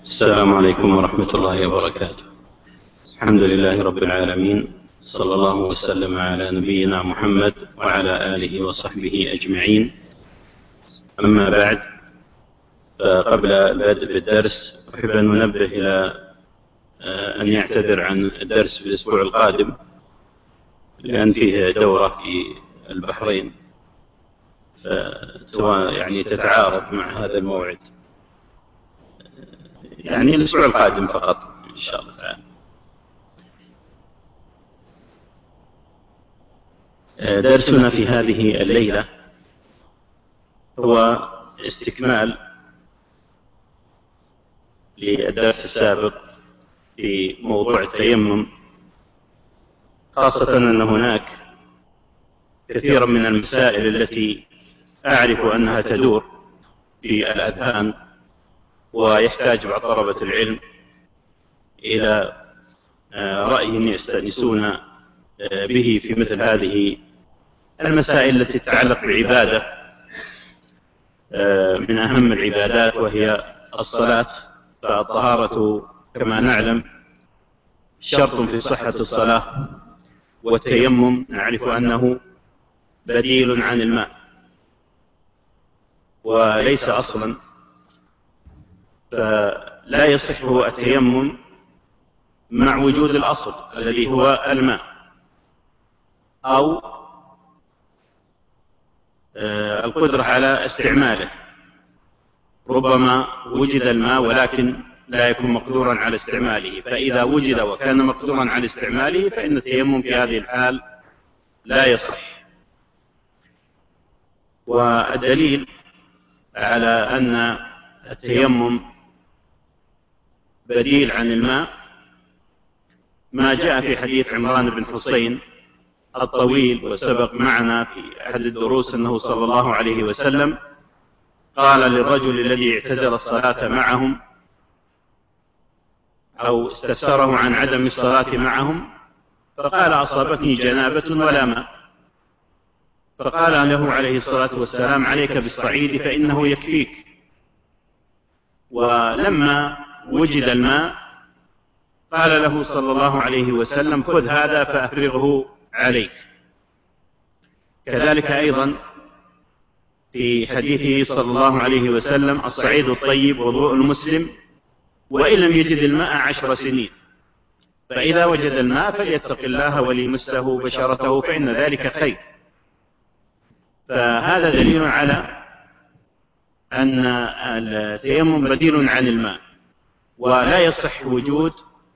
السلام عليكم ورحمة الله وبركاته. الحمد لله رب العالمين، صلى الله وسلم على نبينا محمد وعلى آله وصحبه أجمعين. أما بعد، فقبل البدء بالدرس أحب أن ننبه إلى أن يعتذر عن الدرس في الأسبوع القادم، لأن فيه دورة في البحرين يعني تتعارض مع هذا الموعد، يعني الأسبوع القادم فقط إن شاء الله تعالى. درسنا في هذه الليلة هو استكمال للدرس السابق في موضوع التيمم، خاصة أن هناك كثيرا من المسائل التي أعرف أنها تدور في الأذهان، ويحتاج بعض طلبة العلم إلى رأي يستأنسون به في مثل هذه المسائل التي تتعلق بعبادة من أهم العبادات وهي الصلاة. فالطهارة كما نعلم شرط في صحة الصلاة، والتيمم نعرف أنه بديل عن الماء وليس أصلا، فلا يصح التيمم مع وجود الأصل الذي هو الماء، أو القدرة على استعماله. ربما وجد الماء ولكن لا يكون مقدورا على استعماله، فإذا وجد وكان مقدورا على استعماله فإن التيمم في هذه الحال لا يصح. والدليل على أن التيمم بديل عن الماء ما جاء في حديث عمران بن حسين الطويل، وسبق معنا في أحد الدروس أنه صلى الله عليه وسلم قال للرجل الذي اعتزل الصلاة معهم أو استفسره عن عدم الصلاة معهم، فقال: أصابتني جنابة ولا ماء. فقال له عليه الصلاة والسلام: عليك بالصعيد فإنه يكفيك. ولما وجد الماء قال له صلى الله عليه وسلم: خذ هذا فأفرغه عليك. كذلك أيضا في حديثه صلى الله عليه وسلم: الصعيد الطيب وضوء المسلم وإن لم يجد الماء 10 سنين، فإذا وجد الماء فليتق الله وليمسه بشرته فإن ذلك خير. فهذا دليل على أن التيمم بديل عن الماء، ولا يصح وجود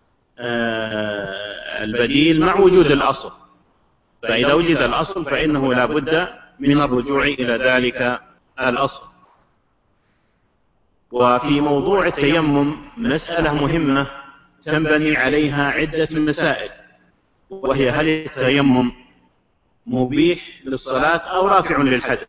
البديل مع وجود الأصل، فإذا وجد الأصل فإنه لا بد من الرجوع إلى ذلك الأصل. وفي موضوع التيمم مسألة مهمة تنبني عليها عدة مسائل، وهي: هل التيمم مبيح للصلاة أو رافع للحدث؟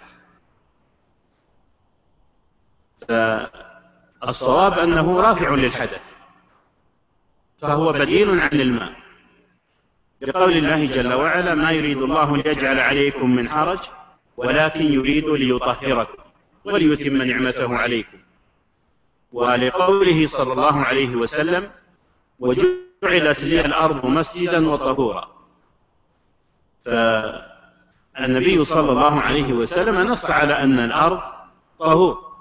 فالصواب أنه رافع للحدث، فهو بديل عن الماء، لقول الله جل وعلا: ما يريد الله ليجعل عليكم من حرج ولكن يريد ليطهركم وليتم نعمته عليكم. ولقوله صلى الله عليه وسلم: وجعلت لي الأرض مسجدا وطهورا. فالنبي صلى الله عليه وسلم نص على أن الأرض طهور،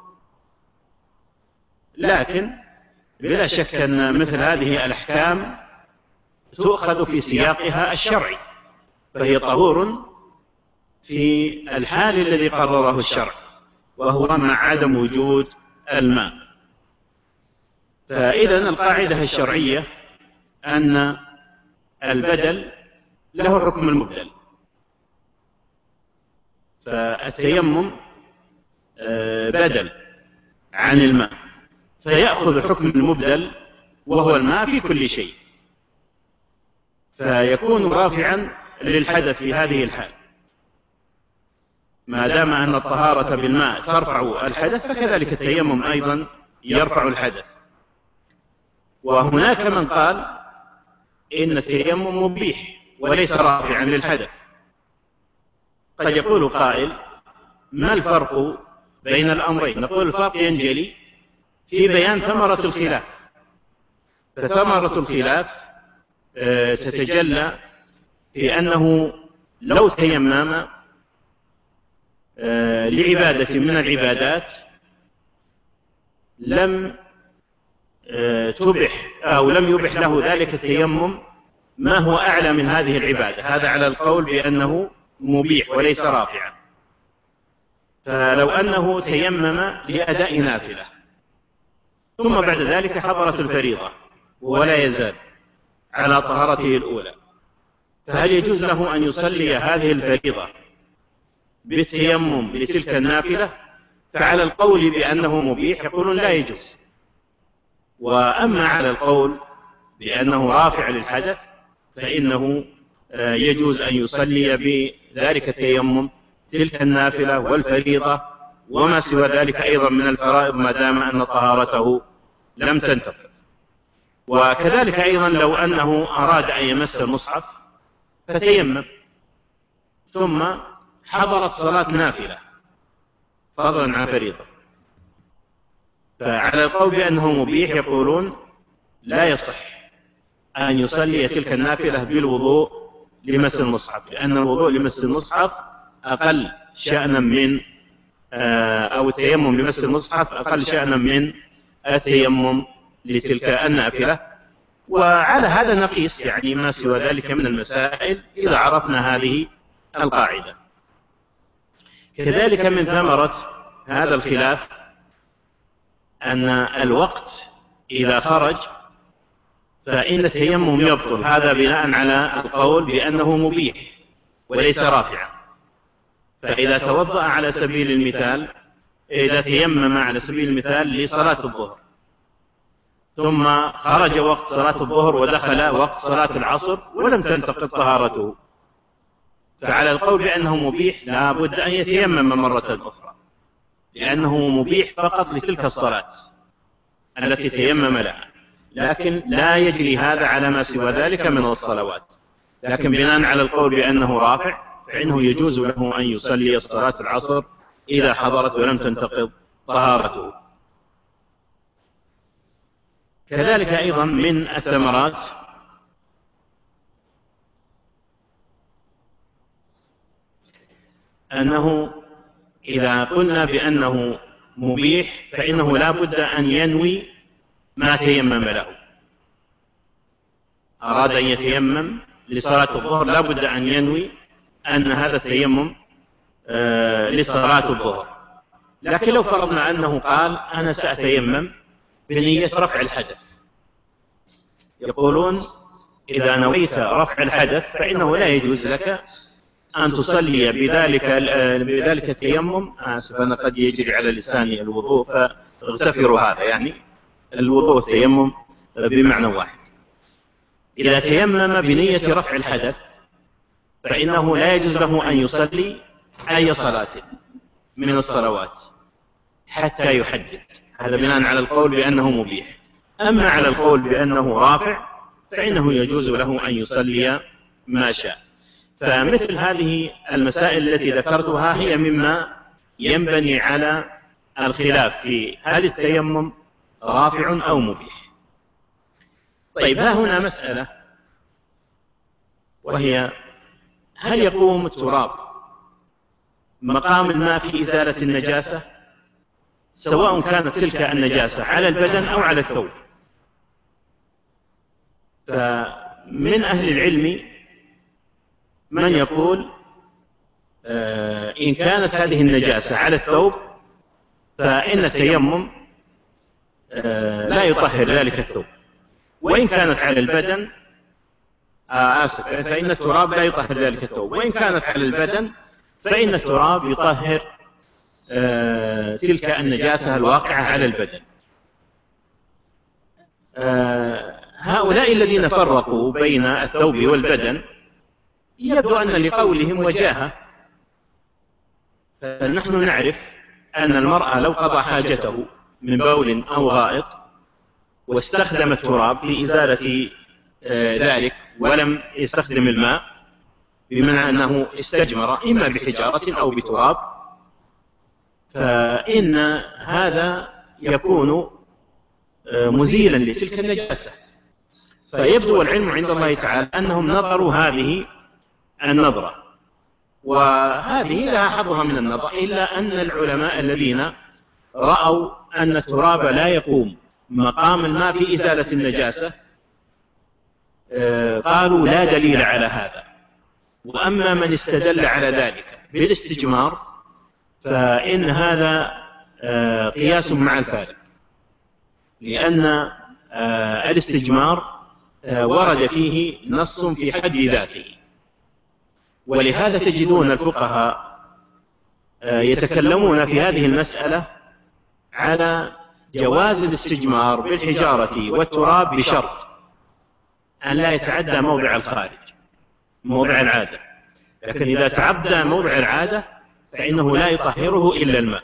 لكن بلا شك أن مثل هذه الأحكام تؤخذ في سياقها الشرعي، فهي طهور في الحال الذي قرره الشرع، وهو مع عدم وجود الماء. فإذا القاعدة الشرعية أن البدل له حكم المبدل، فالتيمم بدل عن الماء فيأخذ حكم المبدل وهو الماء في كل شيء، فيكون رافعا للحدث في هذه الحال. ما دام أن الطهارة بالماء ترفع الحدث فكذلك التيمم أيضا يرفع الحدث. وهناك من قال إن التيمم مبيح وليس رافعا للحدث. قد يقول قائل: ما الفرق بين الأمرين؟ نقول: الفرق ينجلي في بيان ثمرة الخلاف. فثمرة الخلاف تتجلى في أنه لو تيمم لعبادة من العبادات لم تبح أو لم يبح له ذلك التيمم ما هو أعلى من هذه العبادة. هذا على القول بأنه مبيح وليس رافعا. فلو أنه تيمم لأداء نافلة ثم بعد ذلك حضرت الفريضة ولا يزال على طهارته الأولى، فهل يجوز له أن يصلي هذه الفريضة بالتيمم لتلك النافلة؟ فعلى القول بأنه مبيح يقولون لا يجوز. وأما على القول بأنه رافع للحدث فإنه يجوز أن يصلي بذلك التيمم تلك النافلة والفريضة وما سوى ذلك أيضا من الفرائض ما دام أن طهارته لم تنتقض. وكذلك أيضا لو أنه أراد أن يمس المصحف فتيمم ثم حضرت صلاة نافلة فضلا عن فريضة، فعلى القول بأنه مبيح يقولون لا يصح أن يصلي تلك النافلة بالوضوء لمس المصحف، لأن الوضوء لمس المصحف أقل شأنا من أو التيمم لمس المصحف أقل شأنا من التيمم لتلك النافلة. وعلى هذا نقيس يعني ما سوى ذلك من المسائل إذا عرفنا هذه القاعدة. كذلك من ثمرة هذا الخلاف أن الوقت إذا خرج فإن التيمم يبطل، هذا بناء على القول بأنه مبيح وليس رافعا. فإذا توضأ على سبيل المثال، إذا تيمم على سبيل المثال لصلاة الظهر ثم خرج وقت صلاة الظهر ودخل وقت صلاة العصر ولم تنتقض طهارته، فعلى القول بأنه مبيح لا بد أن يتيمم مرة أخرى، لأنه مبيح فقط لتلك الصلاة التي تيمم لها، لكن لا يجري هذا على ما سوى ذلك من الصلوات. لكن بناء على القول بأنه رافع فإنه يجوز له أن يصلي صلاة العصر إذا حضرت ولم تنتقض طهارته. كذلك أيضا من الثمرات أنه إذا قلنا بأنه مبيح فإنه لا بد أن ينوي ما تيمم له. أراد أن يتيمم لصلاة الظهر لا بد أن ينوي أن هذا التيمم لصلاة الظهر. لكن لو فرضنا أنه قال أنا سأتيمم بنية رفع الحدث، يقولون إذا نويت رفع الحدث فإنه لا يجوز لك أن تصلي بذلك التيمم. آسف أنا قد يجري على لساني الوضوء فاغتفروا هذا، يعني الوضوء والتيمم بمعنى واحد. إذا تيمم بنية رفع الحدث فإنه لا يجوز له أن يصلي أي صلاة من الصلوات حتى يحدد. هذا بناء على القول بأنه مبيح. أما على القول بأنه رافع فإنه يجوز له أن يصلي ما شاء. فمثل هذه المسائل التي ذكرتها هي مما ينبني على الخلاف في هل التيمم رافع أو مبيح. طيب، ها هنا مسألة، وهي هل يقوم التراب مقام الماء في إزالة النجاسة، سواء كانت تلك النجاسة على البدن أو على الثوب؟ فمن أهل العلم من يقول إن كانت هذه النجاسة على الثوب فإن التيمم لا يطهر ذلك الثوب، وإن كانت على البدن فإن التراب لا يطهر ذلك الثوب، وإن كانت على البدن فإن التراب يطهر تلك النجاسة الواقعة على البدن. هؤلاء الذين فرقوا بين الثوب والبدن يبدو أن لقولهم وجاهة. فنحن نعرف أن المرأة لو قضى حاجته من بول أو غائط واستخدم التراب في إزالة ذلك ولم يستخدم الماء، بمعنى أنه استجمر إما بحجارة أو بتراب، فإن هذا يكون مزيلا لتلك النجاسة، فيبدو العلم عند الله تعالى أنهم نظروا هذه النظرة، وهذه لها حظها من النظر، إلا أن العلماء الذين رأوا أن التراب لا يقوم مقام الماء في إزالة النجاسة قالوا لا دليل على هذا. وأما من استدل على ذلك بالاستجمار فإن هذا قياس مع الفارق، لأن الاستجمار ورد فيه نص في حد ذاته، ولهذا تجدون الفقهاء يتكلمون في هذه المسألة على جواز الاستجمار بالحجارة والتراب بشرط أن لا يتعدى موضع الخارج، موضع العادة. لكن إذا تعدى موضع العادة فإنه لا يطهره إلا الماء.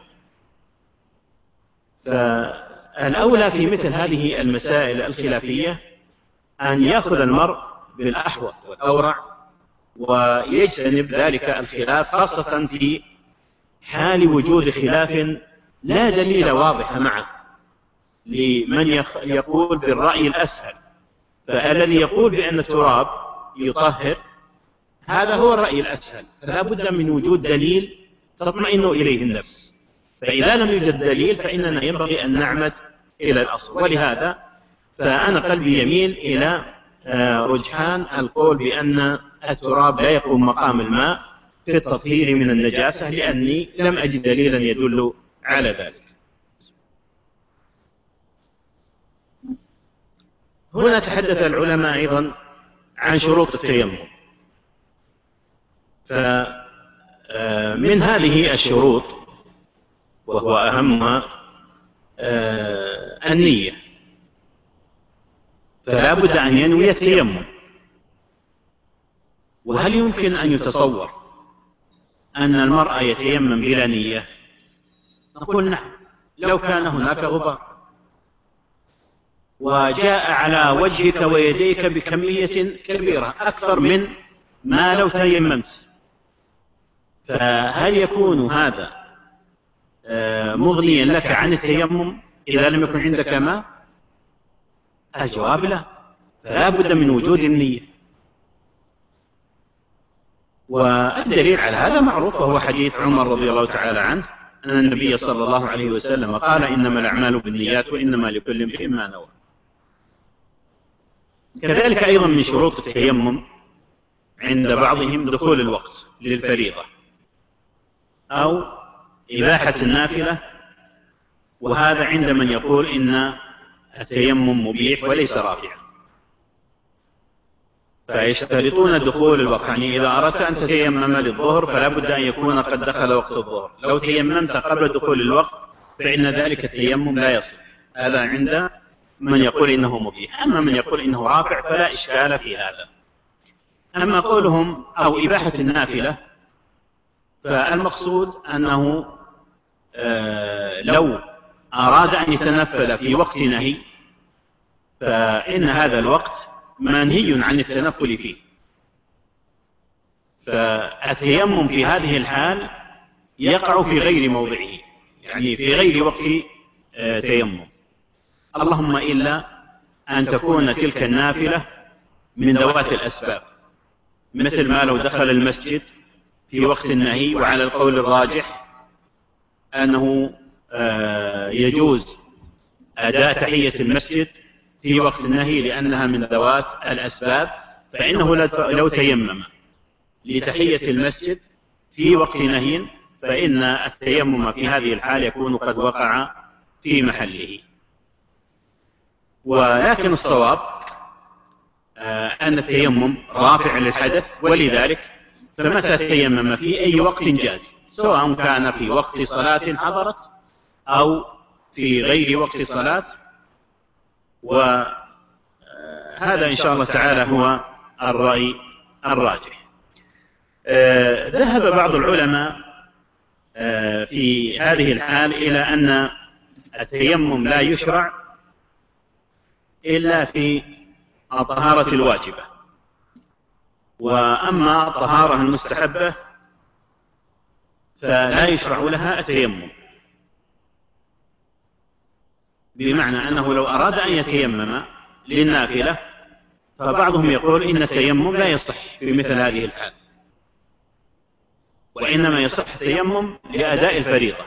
فالأولى في مثل هذه المسائل الخلافية أن يأخذ المرء بالأحوط والأورع ويجتنب ذلك الخلاف، خاصة في حال وجود خلاف لا دليل واضح معه لمن يقول بالرأي الأسهل. فالذي يقول بأن التراب يطهر هذا هو الرأي الأسهل، فلا بد من وجود دليل تطمئن إليه النفس. فإذا لم يوجد دليل فإننا ينبغي أن نعمد إلى الأصل. ولهذا فأنا قلبي يميل إلى رجحان القول بأن التراب لا يقوم مقام الماء في التطهير من النجاسة، لأني لم أجد دليلا يدل على ذلك. هنا تحدث العلماء أيضا عن شروط التيمم، فمن هذه الشروط وهو أهمها النية، فلا بد أن ينوي التيمم. وهل يمكن أن يتصور أن المرأة يتيمم بلا نية؟ نقول نعم، لو كان هناك غبار وجاء على وجهك ويديك بكمية كبيرة أكثر من ما لو تيممت، فهل يكون هذا مغنيا لك عن التيمم إذا لم يكن عندك ماء؟ الجواب لا، فلا بد من وجود النية. والدليل على هذا معروف، وهو حديث عمر رضي الله تعالى عنه أن النبي صلى الله عليه وسلم قال إنما الأعمال بالنيات وإنما لكل امرئ ما نوى. كذلك أيضا من شروط التيمم عند بعضهم دخول الوقت للفريضة أو إباحة النافلة، وهذا عند من يقول إن التيمم مبيح وليس رافعا، فيشترطون دخول الوقت. يعني إذا أردت أن تتيمم للظهر فلا بد أن يكون قد دخل وقت الظهر، لو تيممت قبل دخول الوقت فإن ذلك التيمم لا يصح. هذا عند من يقول إنه مبيح. أما من يقول إنه رافع فلا إشكال في هذا. أما قولهم أو إباحة النافلة فالمقصود أنه لو أراد أن يتنفل في وقت نهي فإن هذا الوقت منهي عن التنفل فيه، فالتيمم في هذه الحال يقع في غير موضعه، يعني في غير وقت تيمم، اللهم إلا أن تكون تلك النافلة من ذوات الأسباب، مثل ما لو دخل المسجد في وقت النهي، وعلى القول الراجح أنه يجوز أداء تحية المسجد في وقت النهي لأنها من ذوات الأسباب، فإنه لو تيمم لتحية المسجد في وقت نهي فإن التيمم في هذه الحال يكون قد وقع في محله. ولكن الصواب أن التيمم رافع للحدث، ولذلك فمتى تيمم في أي وقت جاز، سواء كان في وقت صلاة حضرت أو في غير وقت صلاة. وهذا إن شاء الله تعالى هو الرأي الراجح. ذهب بعض العلماء في هذه الحال إلى أن التيمم لا يشرع إلا في الطهارة الواجبة، وأما الطهارة المستحبة فلا يشرع لها التيمم، بمعنى أنه لو أراد أن يتيمم للنافلة فبعضهم يقول إن التيمم لا يصح في مثل هذه الحال، وإنما يصح التيمم لأداء الفريضة،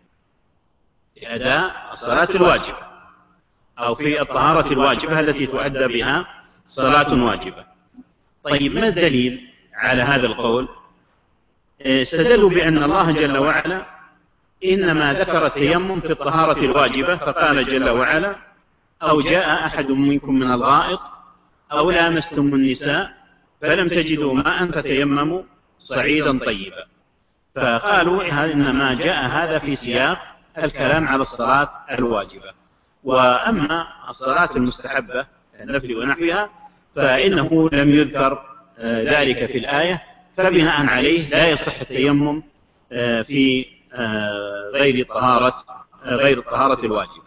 لأداء الصلاة الواجبة، أو في الطهارة الواجبة التي تؤدى بها صلاة واجبة. طيب، ما الدليل على هذا القول؟ استدلوا بأن الله جل وعلا إنما ذكر التيمم في الطهارة الواجبة، فقال جل وعلا: أو جاء أحد منكم من الغائط أو لامستم النساء فلم تجدوا ماء فتيمموا صعيدا طيبا. فقالوا إنما جاء هذا في سياق الكلام على الصلاة الواجبة، وأما الصلاة المستحبة النفل ونحوها فإنه لم يذكر ذلك في الآية، فبناء عليه لا يصح التيمم في غير الطهارة الواجبة.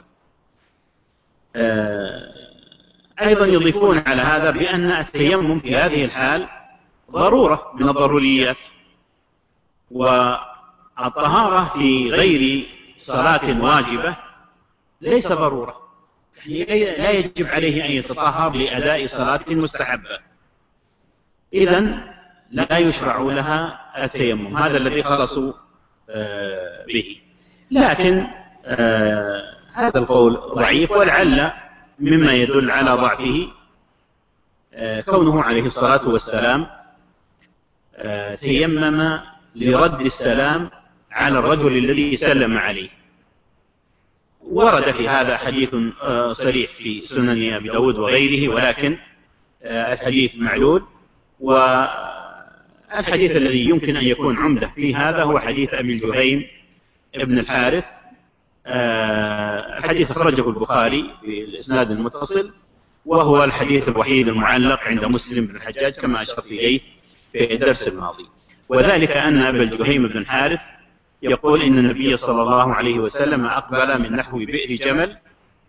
أيضا يضيفون على هذا بأن التيمم في هذه الحال ضرورة من الضروريات، والطهارة في غير صلاة واجبة ليس ضرورة، لا يجب عليه أن يتطهر لأداء صلاة مستحبة، إذن لا يشرع لها التيمم. هذا الذي خلصوا به. لكن هذا القول ضعيف، ولعل مما يدل على ضعفه كونه عليه الصلاة والسلام تيمم لرد السلام على الرجل الذي سلم عليه. ورد في هذا حديث صريح في سنن أبي داود وغيره، ولكن الحديث معلول، والحديث الذي يمكن أن يكون عمدة في هذا هو حديث أبي الجهيم ابن الحارث. الحديث أخرجه البخاري بالإسناد المتصل، وهو الحديث الوحيد المعلق عند مسلم بن الحجاج كما أشرت إليه في الدرس الماضي. وذلك أن أبا الجهيم بن الحارث يقول إن النبي صلى الله عليه وسلم أقبل من نحو بئر جمل،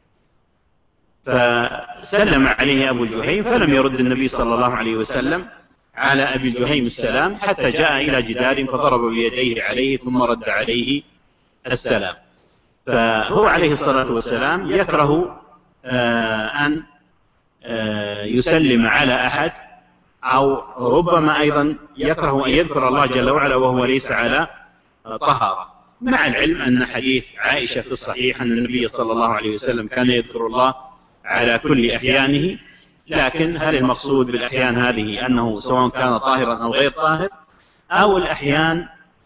فسلم عليه أبو الجهيم فلم يرد النبي صلى الله عليه وسلم على أبي الجهيم السلام، حتى جاء إلى جدار فضرب بيديه عليه ثم رد عليه السلام. فهو عليه الصلاة والسلام يكره أن يسلم على أحد، أو ربما أيضا يكره أن يذكر الله جل وعلا وهو ليس على طهارة، مع العلم أن حديث عائشة في الصحيح أن النبي صلى الله عليه وسلم كان يذكر الله على كل أحيانه. لكن هل المقصود بالأحيان هذه أنه سواء كان طاهرا أو غير طاهر، أو الأحيان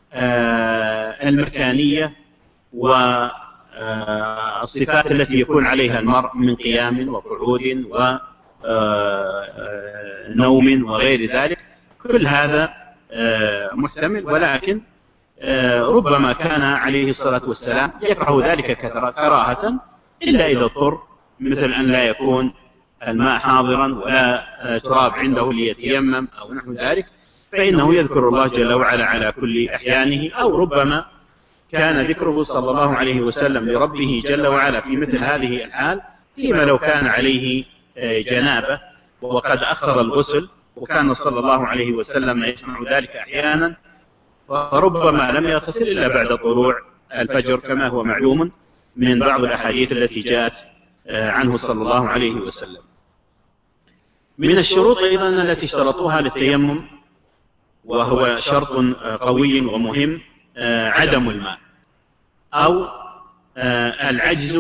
المكانية والصفات التي يكون عليها المرء من قيام وقعود ونوم وغير ذلك؟ كل هذا محتمل، ولكن ربما كان عليه الصلاة والسلام يكره ذلك كراهة، إلا إذا اضطر، مثل أن لا يكون الماء حاضرا ولا تراب عنده ليتيمم أو نحو ذلك، فإنه يذكر الله جل وعلا على كل أحيانه. أو ربما كان ذكره صلى الله عليه وسلم لربه جل وعلا في مثل هذه الحال، فيما لو كان عليه جنابة وقد أخر الغسل، وكان صلى الله عليه وسلم يسمع ذلك أحيانا، فربما لم يغتسل إلا بعد طلوع الفجر، كما هو معلوم من بعض الأحاديث التي جاءت عنه صلى الله عليه وسلم. من الشروط أيضا التي اشترطوها للتيمم، وهو شرط قوي ومهم، عدم الماء أو العجز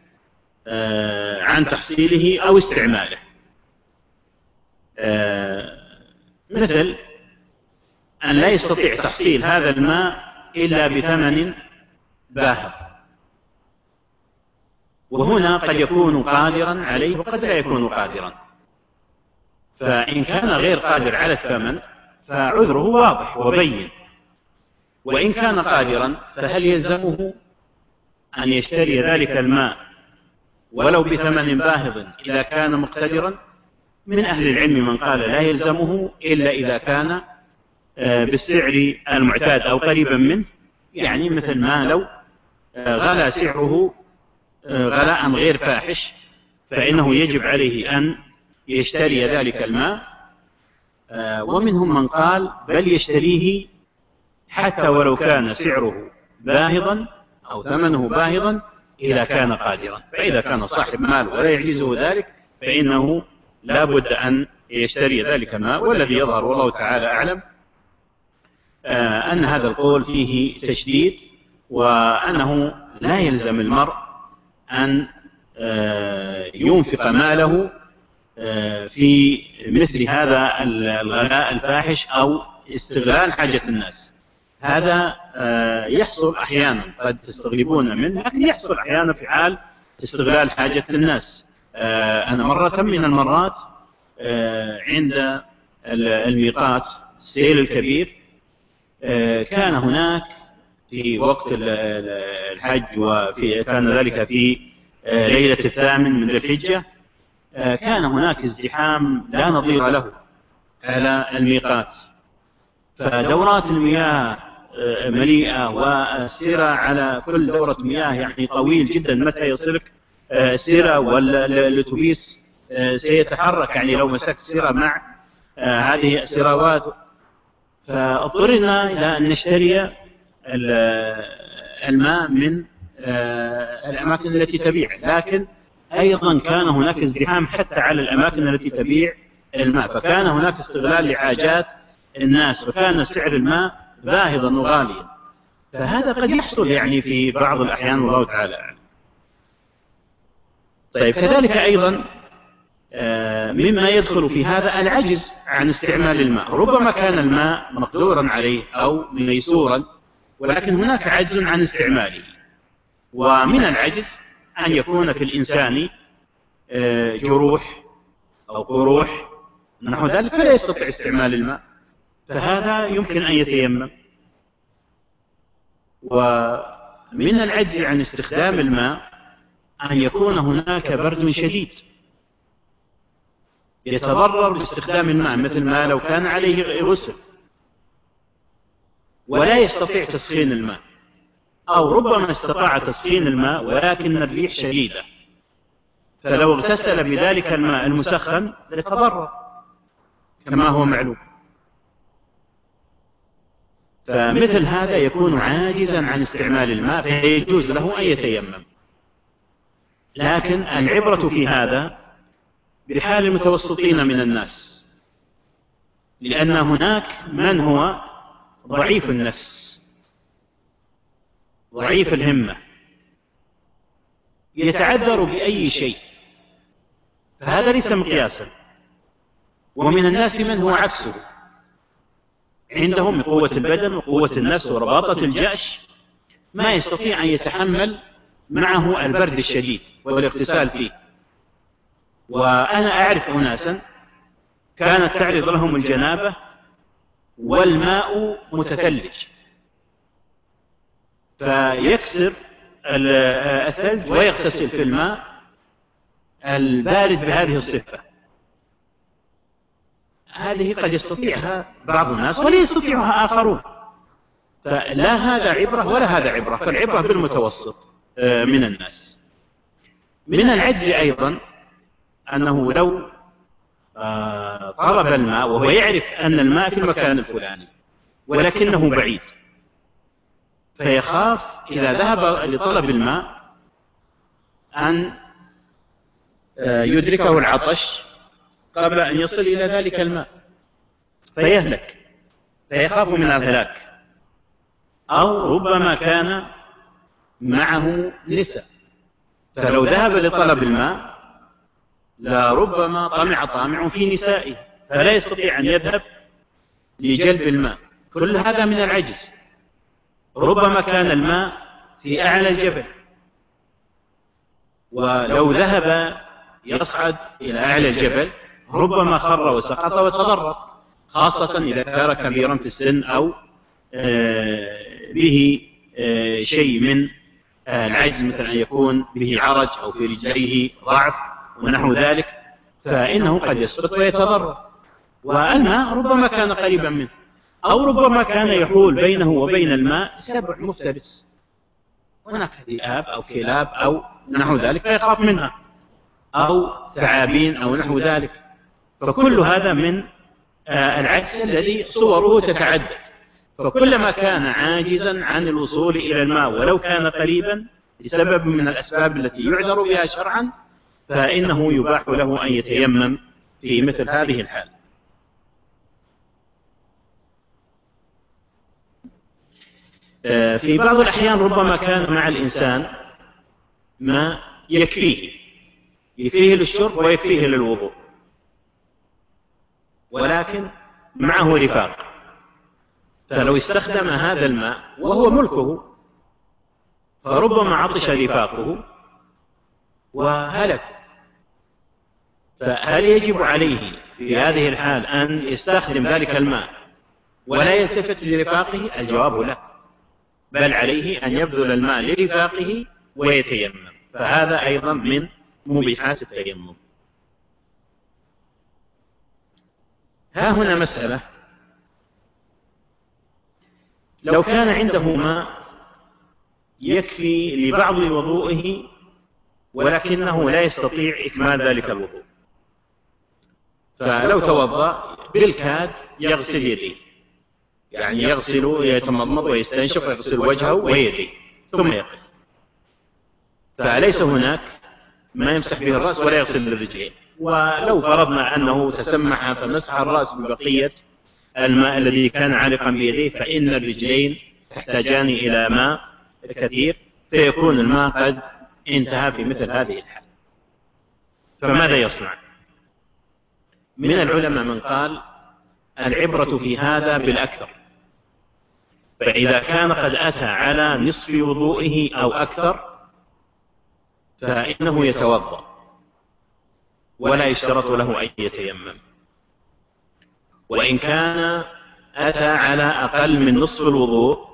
عن تحصيله أو استعماله. مثل أن لا يستطيع تحصيل هذا الماء إلا بثمن باهظ، وهنا قد يكون قادرا عليه وقد لا يكون قادرا. فإن كان غير قادر على الثمن فعذره واضح وبين، وإن كان قادرا فهل يلزمه أن يشتري ذلك الماء ولو بثمن باهظ إذا كان مقتدرا؟ من أهل العلم من قال لا يلزمه إلا إذا كان بالسعر المعتاد أو قريبا منه، يعني مثل ما لو غلا سعره غلاء غير فاحش فإنه يجب عليه أن يشتري ذلك الماء. ومنهم من قال بل يشتريه حتى ولو كان سعره باهظا أو ثمنه باهظا إذا كان قادرا، فإذا كان صاحب مال ولا يعجزه ذلك فإنه لا بد أن يشتري ذلك الماء. والذي يظهر والله تعالى أعلم أن هذا القول فيه تشديد، وأنه لا يلزم المرء أن ينفق ماله في مثل هذا الغلاء الفاحش أو استغلال حاجة الناس. هذا يحصل أحيانا، قد تستغربون منه، لكن يحصل أحيانا في حال استغلال حاجة الناس. أنا مرة من المرات عند الميقات السيل الكبير كان هناك في وقت الحج، وكان ذلك في ليلة 8 من ذي الحجة، كان هناك ازدحام لا نظير له على الميقات، فدورات المياه مليئة، والسيرة على كل دورة مياه يعني طويل جدا، متى يصلك السيرة والأتوبيس سيتحرك، يعني لو مسكت سيرة مع هذه السيروات. فاضطرنا إلى أن نشتري الماء من الأماكن التي تبيع، لكن أيضا كان هناك ازدحام حتى على الأماكن التي تبيع الماء، فكان هناك استغلال لحاجات الناس، وكان سعر الماء باهظا وغاليا. فهذا قد يحصل يعني في بعض الأحيان، والله تعالى أعلم. طيب، كذلك أيضا مما يدخل في هذا العجز عن استعمال الماء. ربما كان الماء مقدورا عليه أو ميسورا، ولكن هناك عجز عن استعماله. ومن العجز أن يكون في الإنسان جروح أو قروح نحو ذلك، فلا يستطيع استعمال الماء، فهذا يمكن أن يتيمم. ومن العجز عن استخدام الماء أن يكون هناك برد شديد يتضرر باستخدام الماء، مثل ما لو كان عليه غسل ولا يستطيع تسخين الماء، أو ربما استطاع تسخين الماء ولكن الريح شديدة، فلو اغتسل بذلك الماء المسخن يتضرر كما هو معلوم. فمثل هذا يكون عاجزا عن استعمال الماء، فيجوز له أن يتيمم. لكن العبرة في هذا بحال المتوسطين من الناس، لأن هناك من هو ضعيف النفس ضعيف الهمة يتعذر بأي شيء، فهذا ليس مقياسا. ومن الناس من هو عكسه، عندهم قوة البدن وقوة النفس ورباطة الجأش، ما يستطيع أن يتحمل معه البرد الشديد والاغتسال فيه. وأنا أعرف أناسا كانت تعرض لهم الجنابة والماء متثلج، فيكسر الثلج ويغتسل في الماء البارد بهذه الصفة. هذه قد يستطيعها بعض الناس ولا يستطيعها آخرون، فلا هذا عبرة ولا هذا عبرة، فالعبرة بالمتوسط من الناس. من العجز أيضا أنه لو طلب الماء وهو يعرف أن الماء في المكان الفلاني ولكنه بعيد، فيخاف إذا ذهب لطلب الماء أن يدركه العطش قبل أن يصل إلى ذلك الماء فيهلك، فيخاف من الهلاك. أو ربما كان معه نساء، فلو ذهب لطلب الماء لربما طمع طامع في نسائه، فلا يستطيع أن يذهب لجلب الماء. كل هذا من العجز. ربما كان الماء في أعلى الجبل، ولو ذهب يصعد إلى أعلى الجبل ربما خر وسقط وتضرر، خاصة إذا كان كبيرا في السن أو به شيء من العجز، مثل أن يكون به عرج أو في رجليه ضعف ونحو ذلك، فإنه قد يسقط ويتضرر. والماء ربما كان قريبا منه، أو ربما كان يحول بينه وبين الماء سبع مفترس، هناك ذئاب أو كلاب أو نحو ذلك فيخاف منها، أو ثعابين أو نحو ذلك. فكل هذا من العجز الذي صوره تتعدد. فكلما كان عاجزا عن الوصول إلى الماء ولو كان قريبا لسبب من الأسباب التي يعذر بها شرعا، فإنه يباح له أن يتيمم في مثل هذه الحال. في بعض الأحيان ربما كان مع الإنسان ما يكفيه للشرب ويكفيه للوضوء، ولكن معه رفاق، فلو استخدم هذا الماء وهو ملكه فربما عطش رفاقه وهلك، فهل يجب عليه في هذه الحال أن يستخدم ذلك الماء ولا يلتفت لرفاقه؟ الجواب لا، بل عليه أن يبذل الماء لرفاقه ويتيمم، فهذا أيضا من مبيحات التيمم. ها هنا مسألة: لو كان عنده ماء يكفي لبعض وضوئه ولكنه لا يستطيع إكمال ذلك الوضوء، فلو توضأ بالكاد يغسل يديه، يعني يغسل يتمضمض ويستنشق ويغسل وجهه ويديه ثم يقف، فليس هناك ما يمسح به الرأس ولا يغسل الرجلين. ولو فرضنا أنه تسمح فمسح الرأس ببقية الماء الذي كان عالقا بيديه، فإن الرجلين تحتاجان إلى ماء كثير، فيكون الماء قد انتهى في مثل هذه الحال. فماذا يصنع؟ من العلماء من قال العبرة في هذا بالأكثر، فإذا كان قد أتى على نصف وضوئه أو أكثر فإنه يتوضأ ولا يشترط له أن يتيمم، وإن كان أتى على أقل من نصف الوضوء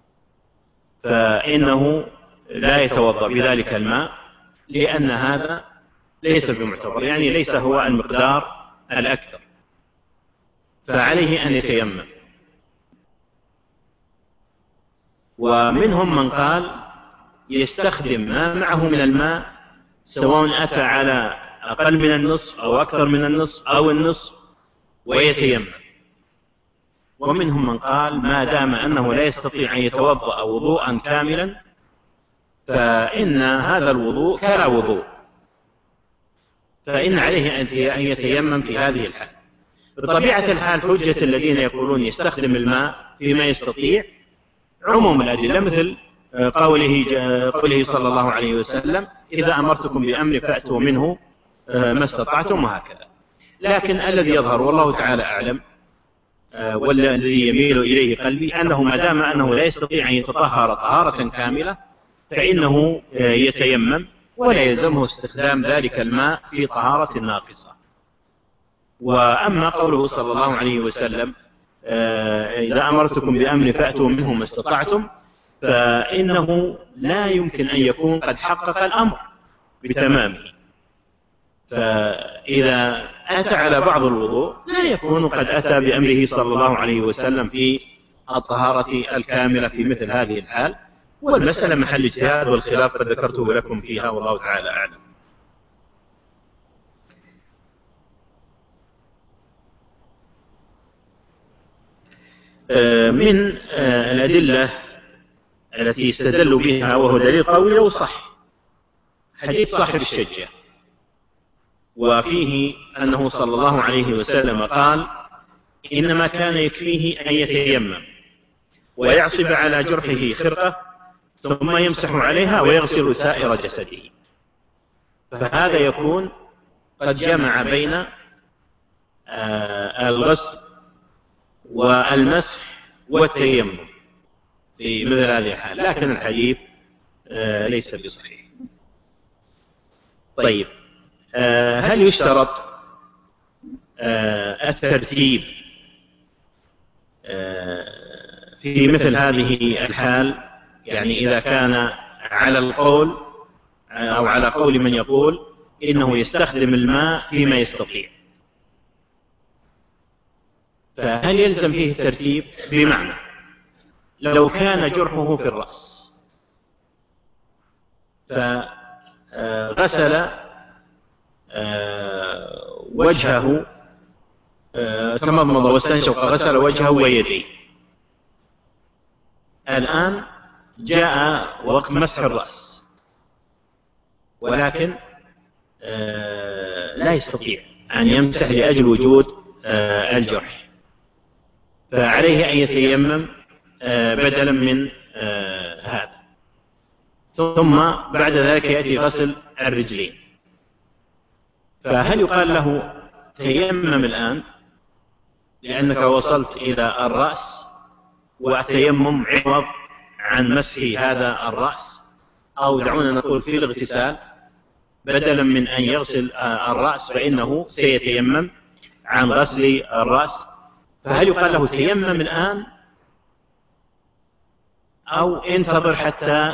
فإنه لا يتوضأ بذلك الماء، لأن هذا ليس بمعتبر، يعني ليس هو المقدار الأكثر، فعليه أن يتيمم. ومنهم من قال يستخدم ما معه من الماء سواء أتى على أقل من النصف أو أكثر من النصف أو النصف ويتيمم. ومنهم من قال ما دام أنه لا يستطيع أن يتوضأ وضوءا كاملا فإن هذا الوضوء كلا وضوء، فإن عليه أن يتيمم في هذه الحال. بطبيعة الحال حجة الذين يقولون يستخدم الماء فيما يستطيع عموم الأدلة، مثل قوله صلى الله عليه وسلم إذا أمرتكم بأمر فأتوا منه ما استطعتم، وهكذا. لكن الذي يظهر والله تعالى أعلم والذي يميل إليه قلبي أنه ما دام أنه لا يستطيع أن يتطهر طهارة كاملة فإنه يتيمم ولا يلزمه استخدام ذلك الماء في طهارة ناقصة. وأما قوله صلى الله عليه وسلم إذا أمرتكم بأمر فأتوا منه ما استطعتم، فإنه لا يمكن أن يكون قد حقق الأمر بتمامه، فإذا أتى على بعض الوضوء لا يكون قد أتى بأمره صلى الله عليه وسلم في الطهارة الكاملة في مثل هذه الحال. والمسألة محل اجتهاد والخلاف قد ذكرته لكم فيها والله تعالى أعلم. من الأدلة التي استدلوا بها وهو دليل قوي وصح حديث صاحب الشجة، وفيه أنه صلى الله عليه وسلم قال إنما كان يكفيه أن يتيمم ويعصب على جرحه خرقة ثم يمسح عليها ويغسل سائر جسده، فهذا يكون قد جمع بين الغسل والمسح والتيمم في مثل هذه الحال، لكن الحديث ليس بصحيح. طيب، هل يشترط الترتيب في مثل هذه الحال؟ يعني إذا كان على القول أو على قول من يقول إنه يستخدم الماء فيما يستطيع، فهل يلزم فيه الترتيب؟ بمعنى لو كان جرحه في الرأس فغسل وجهه تمضمض واستنشق غسل وجهه ويديه، الآن جاء وقت مسح الرأس ولكن لا يستطيع أن يمسح لأجل وجود الجرح، فعليه أن يتيمم بدلا من هذا. ثم بعد ذلك يأتي غسل الرجلين. فهل يقال له تيمم الآن لأنك وصلت إلى الرأس والتيمم عوض عن مسح هذا الرأس، أو دعونا نقول في الاغتسال بدلا من أن يغسل الرأس فإنه سيتيمم عن غسل الرأس؟ فهل يقال له تيمم الآن أو انتظر حتى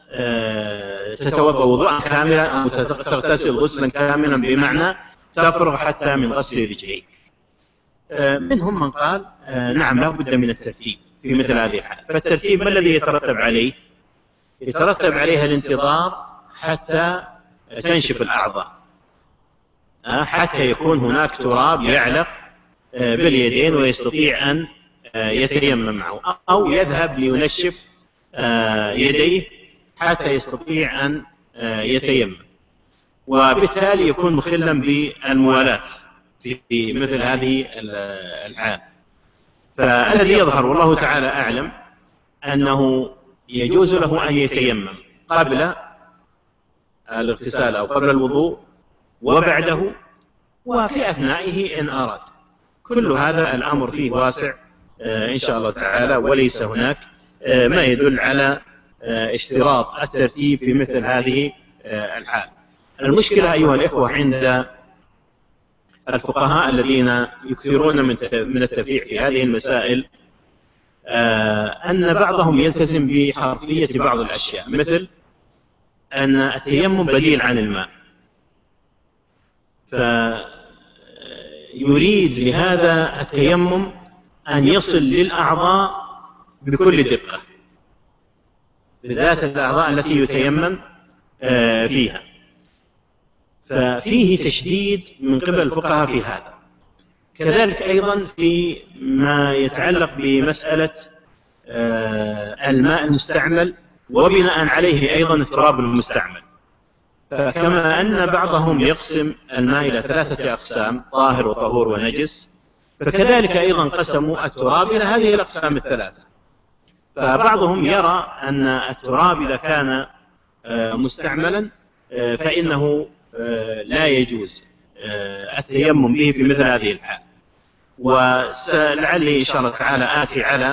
تتوضأ وضوءا كاملا أو تغتسل غسلا كاملا، بمعنى تفرغ حتى من غسل رجليك؟ منهم من قال نعم، لا بد من الترتيب في مثل هذه الحال. فالترتيب ما الذي يترتب عليه؟ يترتب عليها الانتظار حتى تنشف الأعضاء، حتى يكون هناك تراب يعلق باليدين ويستطيع أن يتيمم معه، أو يذهب لينشف يديه حتى يستطيع أن يتيمم، وبالتالي يكون مخلا بالموالاة في مثل هذه الحال. فالذي يظهر والله تعالى أعلم أنه يجوز له أن يتيمم قبل الاغتسال أو قبل الوضوء وبعده وفي أثنائه إن أراد. كل هذا الأمر فيه واسع إن شاء الله تعالى، وليس هناك ما يدل على اشتراط الترتيب في مثل هذه الحال. المشكلة أيها الإخوة عند الفقهاء الذين يكثرون من التفريع في هذه المسائل أن بعضهم يلتزم بحرفية بعض الأشياء، مثل أن التيمم بديل عن الماء، فيريد لهذا التيمم أن يصل للأعضاء بكل دقة، بالذات الأعضاء التي يتيمم فيها. ففيه تشديد من قبل الفقهاء في هذا. كذلك أيضا في ما يتعلق بمسألة الماء المستعمل وبناء عليه أيضا التراب المستعمل. فكما أن بعضهم يقسم الماء إلى 3 أقسام: طاهر وطهور ونجس، فكذلك أيضا قسموا التراب إلى هذه الأقسام ال3. فبعضهم يرى أن التراب إذا كان مستعملا فإنه لا يجوز التيمم به في مثل هذه الحال. ولعلي إن شاء الله تعالى آتي على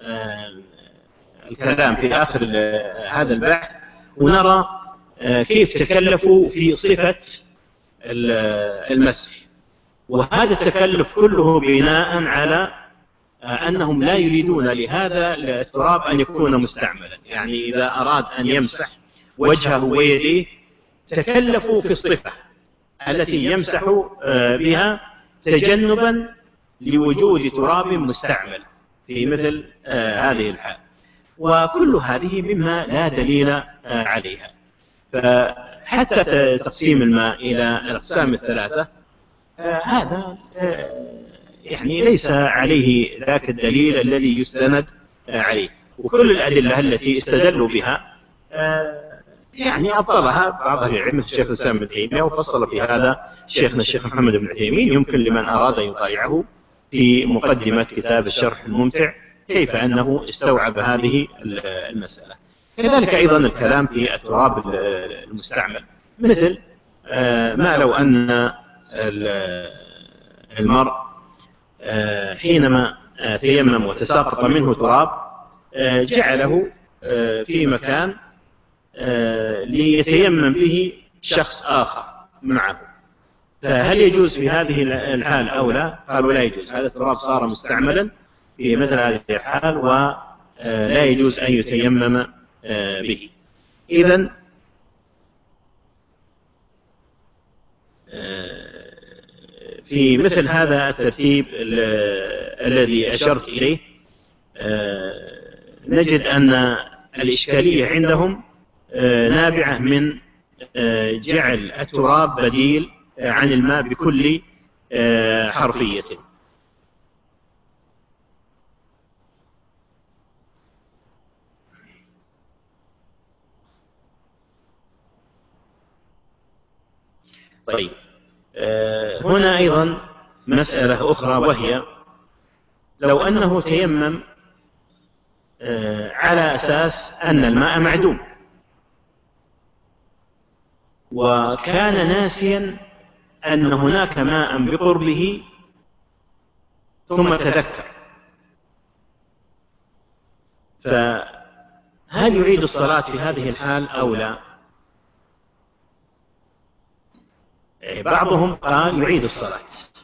الكلام في آخر هذا البحث ونرى كيف تكلفوا في صفة المسح. وهذا التكلف كله بناء على أنهم لا يريدون لهذا التراب أن يكون مستعملا. يعني إذا أراد أن يمسح وجهه ويديه تكلفوا في الصفة التي يمسح بها تجنبا لوجود تراب مستعمل في مثل هذه الحال. وكل هذه مما لا دليل عليها. فحتى تقسيم الماء إلى الأقسام ال3 هذا يعني ليس عليه ذاك الدليل الذي يستند عليه. وكل الأدلة التي استدلوا بها يعني أبطلها بعض أهل العلم، الشيخ الإسلام ابن تيمية، وفصل في هذا شيخنا الشيخ محمد بن عثيمين. يمكن لمن أراد أن يطالعه في مقدمة كتاب الشرح الممتع كيف أنه استوعب هذه المسألة. كذلك أيضا الكلام في التراب المستعمل، مثل ما لو أن المرء حينما تيمم وتساقط منه تراب جعله في مكان ليتيمم به شخص آخر معه، فهل يجوز في هذه الحال أو لا؟ قالوا لا يجوز، هذا التراب صار مستعملا في مثل هذه الحال ولا يجوز أن يتيمم به. إذن في مثل هذا الترتيب الذي أشرت إليه نجد أن الإشكالية عندهم نابعة من جعل التراب بديل عن الماء بكل حرفية. طيب، هنا أيضا مسألة أخرى، وهي لو أنه تيمم على أساس أن الماء معدوم، وكان ناسيا أن هناك ماء بقربه ثم تذكر، فهل يعيد الصلاة في هذه الحال أو لا؟ بعضهم قال يعيد الصلاة،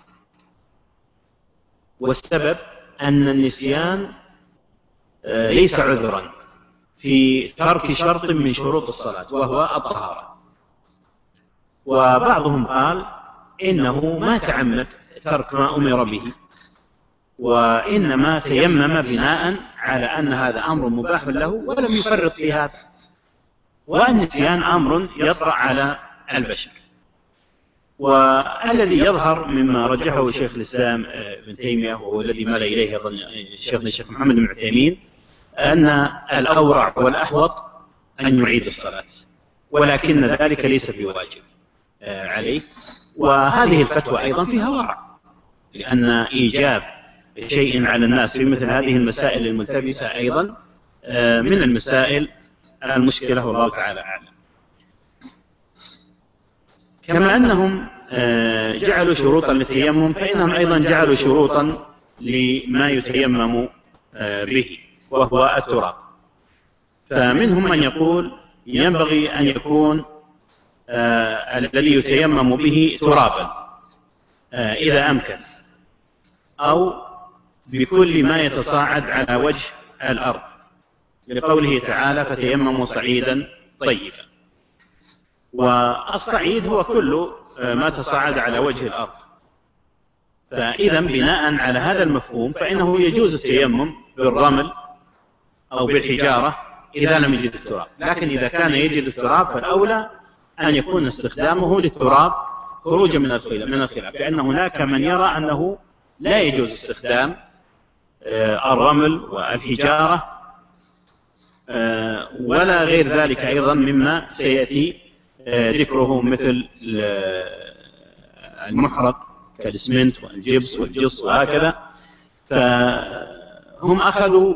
والسبب أن النسيان ليس عذرا في ترك شرط من شروط الصلاة وهو الطهارة. وبعضهم قال إنه ما تعمد ترك ما أمر به، وإنما تيمم بناء على أن هذا أمر مباح له ولم يفرط في هذا، والنسيان أمر يطرأ على البشر. والذي يظهر مما رجحه شيخ الإسلام ابن تيمية، وهو الذي مال إليه أظن الشيخ محمد بن عثيمين، أن الأورع والأحوط أن يعيد الصلاة، ولكن ذلك ليس بواجب عليه. وهذه الفتوى أيضا فيها ورع، لأن إيجاب شيء على الناس في مثل هذه المسائل الملتبسة أيضا من المسائل المشكلة، والله تعالى أعلم. كما أنهم جعلوا شروطا للتيمم، فإنهم أيضا جعلوا شروطا لما يتيمم به، وهو التراب. فمنهم من يقول ينبغي أن يكون الذي يتيمم به ترابا إذا أمكن، أو بكل ما يتصاعد على وجه الأرض، لقوله تعالى فتيمموا صعيدا طيبا. والصعيد هو كل ما تصاعد على وجه الأرض، فإذا بناء على هذا المفهوم فإنه يجوز التيمم بالرمل أو بالحجارة إذا لم يجد التراب. لكن إذا كان يجد التراب فالأولى أن يكون استخدامه للتراب خروجا من الخلاف، لأن هناك من يرى أنه لا يجوز استخدام الرمل والحجارة ولا غير ذلك أيضا مما سيأتي ذكره، مثل المحرق كالإسمنت والجبس والجص وهكذا. فهم أخذوا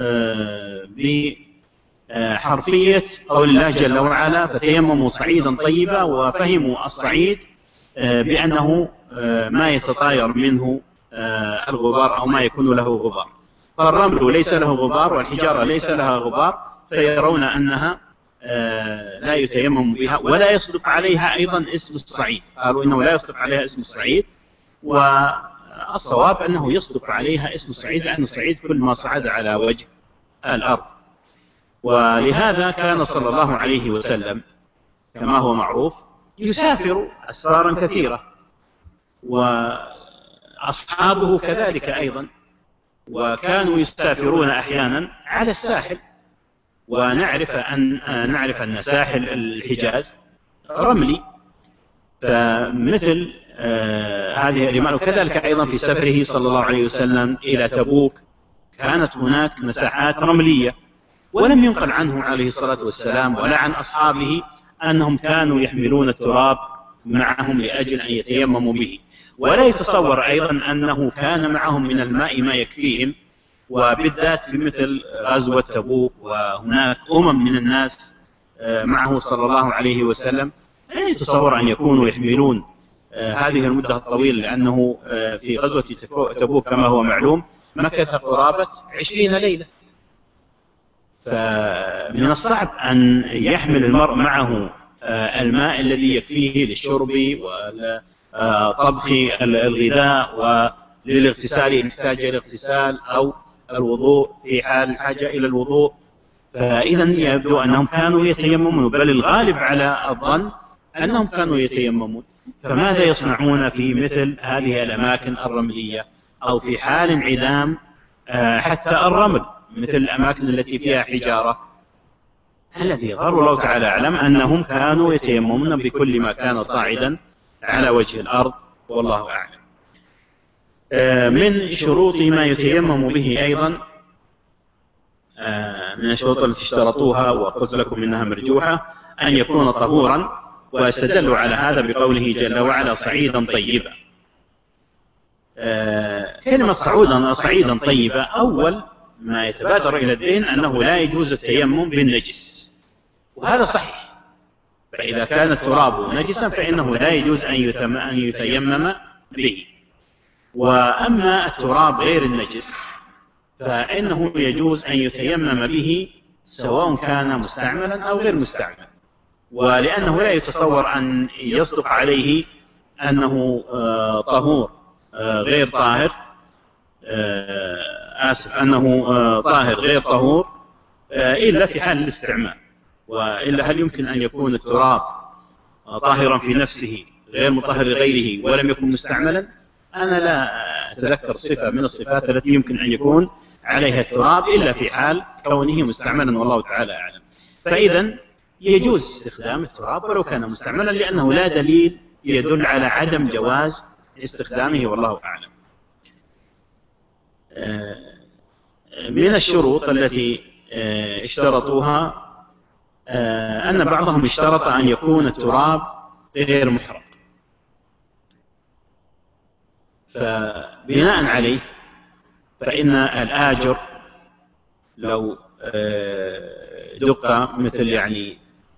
بحرفية قول الله جل وعلا فتيمموا صعيدا طيبا، وفهموا الصعيد بأنه ما يتطاير منه الغبار أو ما يكون له غبار. فالرمل ليس له غبار والحجارة ليس لها غبار، فيرون أنها لا يتيمم بها ولا يصدق عليها أيضا اسم الصعيد. قالوا إنه لا يصدق عليها اسم الصعيد، والصواب أنه يصدق عليها اسم الصعيد، لأن الصعيد كل ما صعد على وجه الأرض. ولهذا كان صلى الله عليه وسلم كما هو معروف يسافر أسفارا كثيرة، وأصحابه كذلك أيضا، وكانوا يسافرون أحيانا على الساحل. ونعرف أن ساحل الحجاز رملي، فمثل هذه الرمال. وكذلك أيضا في سفره صلى الله عليه وسلم إلى تبوك كانت هناك مساحات رملية، ولم ينقل عنه عليه الصلاة والسلام ولا عن أصحابه أنهم كانوا يحملون التراب معهم لأجل أن يتيمموا به. ولا يتصور أيضا أنه كان معهم من الماء ما يكفيهم، وبالذات في مثل غزوة تبوك وهناك من الناس معه صلى الله عليه وسلم، لا يتصور أن يكونوا يحملون هذه المدة الطويلة، لأنه في غزوة تبوك كما هو معلوم مكث قرابة 20 ليلة. فمن الصعب أن يحمل المرء معه الماء الذي يكفيه للشرب وطبخ الغذاء وللاغتسال إن احتاج إلى الاغتسال، أو الوضوء في حال الحاجة إلى الوضوء. فإذا يبدو أنهم كانوا يتيممون، بل الغالب على الظن أنهم كانوا يتيممون. فماذا يصنعون في مثل هذه الأماكن الرملية، أو في حال انعدام حتى الرمل مثل الأماكن التي فيها حجارة؟ الذي يظهر الله تعالى أعلم أنهم كانوا يتيممون بكل ما كان صاعدا على وجه الأرض، والله أعلم. من شروط ما يتيمم به أيضا من الشروط التي اشترطوها وقلت لكم إنها مرجوحة أن يكون طهورا واستدلوا على هذا بقوله جل وعلا صعيدا طيبا. كلمة صعيدا طيبا أول ما يتبادر إلى الذهن أنه لا يجوز التيمم بالنجس، وهذا صحيح. فإذا كان التراب نجسا فإنه لا يجوز أن يتيمم به. وأما التراب غير النجس فإنه يجوز أن يتيمم به سواء كان مستعملا أو غير مستعمل، ولأنه لا يتصور أن يصدق عليه أنه طهور غير طاهر، أنه طاهر غير طهور إلا في حال الاستعمال. وإلا هل يمكن أن يكون التراب طاهرا في نفسه غير مطهر لغيره ولم يكن مستعملا؟ أنا لا أتذكر صفة من الصفات التي يمكن أن يكون عليها التراب إلا في حال كونه مستعملا، والله تعالى أعلم. فإذا يجوز استخدام التراب ولو كان مستعملا، لأنه لا دليل يدل على عدم جواز استخدامه، والله أعلم. من الشروط التي اشترطوها أن بعضهم اشترط أن يكون التراب غير محرق، فبناء عليه فإن الآجر لو دق مثل يعني